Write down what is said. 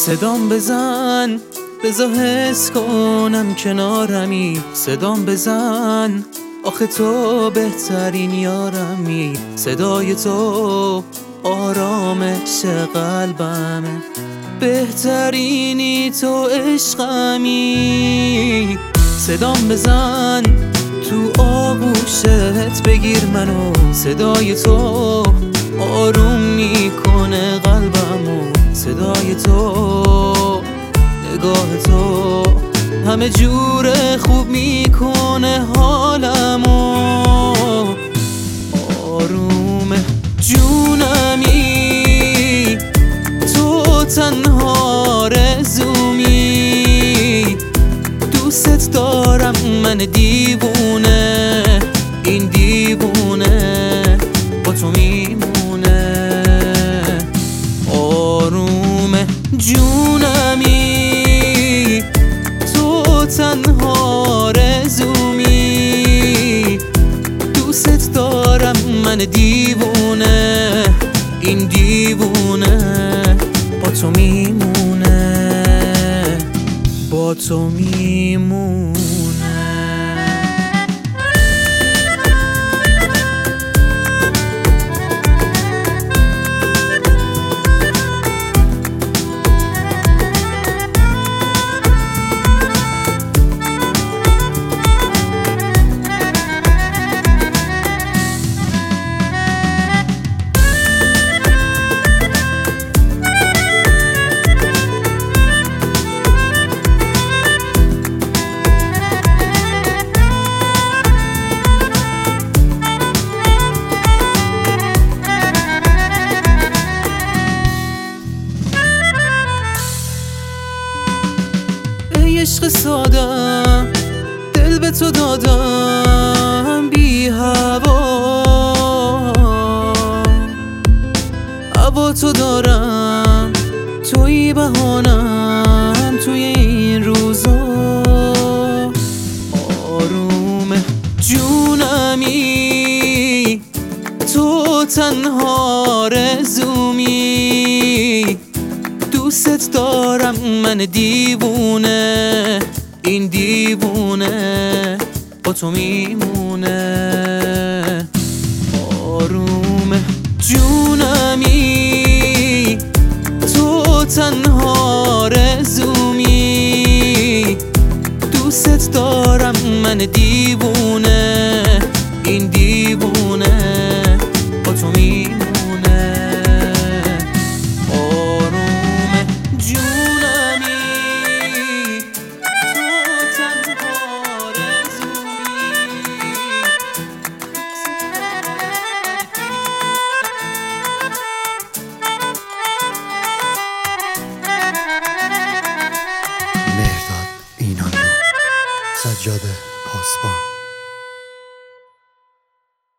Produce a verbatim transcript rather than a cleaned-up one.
صدام بزن بذار حس کنم کنارمی، صدام بزن آخه تو بهترین یارمی، صدای تو آرامش قلبمه، بهترینی تو عشقمی. صدام بزن تو آغوشت بگیر منو، صدای تو آروم میکنه قلبمو، صدای تو نگاه تو همه جور خوب میکنه حالمو، آرومه جونمی تو تنها رزومی، دوست دارم من دیوونه، این دیوونه با تو میمونه، آرومه جونمی تو تنها رزومی، دوست دارم من دیوونه، این دیوونه با تو میمونه، با تو میمونه. عشق سادم دل به تو دادم بی هوا، هوا تو دارم توی بهانم توی این روزا، آرومه جونمی تو تنها رزومی، دوست دارم من دیوونه، این دیوونه با تو میمونه، آرومه جونمی تو تنها رزومی، دوست دارم من دیوونه، این دیوونه با تو میمونه، سجاده پاسبان.